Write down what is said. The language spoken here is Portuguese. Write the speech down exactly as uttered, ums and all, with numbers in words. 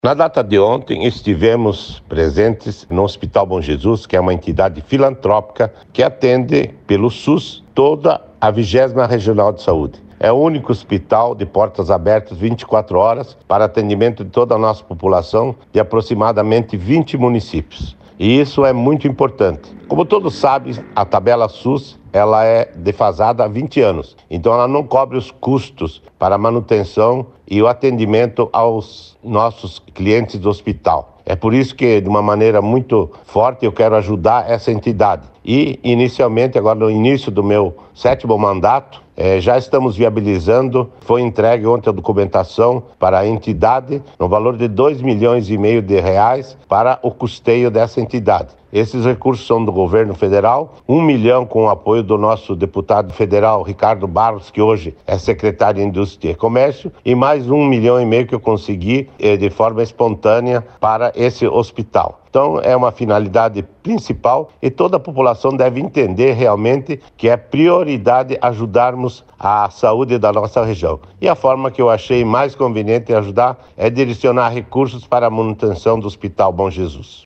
Na data de ontem, estivemos presentes no Hospital Bom Jesus, que é uma entidade filantrópica que atende pelo SUS toda a vigésima Regional de Saúde. É o único hospital de portas abertas vinte e quatro horas para atendimento de toda a nossa população de aproximadamente vinte municípios. E isso é muito importante. Como todos sabem, a tabela SUS ela é defasada há vinte anos, então ela não cobre os custos para a manutenção e o atendimento aos nossos clientes do hospital. É por isso que, de uma maneira muito forte, eu quero ajudar essa entidade. E, inicialmente, agora no início do meu sétimo mandato, eh, já estamos viabilizando, foi entregue ontem a documentação para a entidade, no valor de dois milhões e meio de reais para o custeio dessa entidade. Esses recursos são do governo federal, um milhão com o apoio do nosso deputado federal, Ricardo Barros, que hoje é secretário de Indústria e Comércio, e mais um milhão e meio que eu consegui eh, de forma espontânea para esse hospital. Então, é uma finalidade principal e toda a população deve entender realmente que é prioridade ajudarmos a saúde da nossa região. E a forma que eu achei mais conveniente ajudar é direcionar recursos para a manutenção do Hospital Bom Jesus.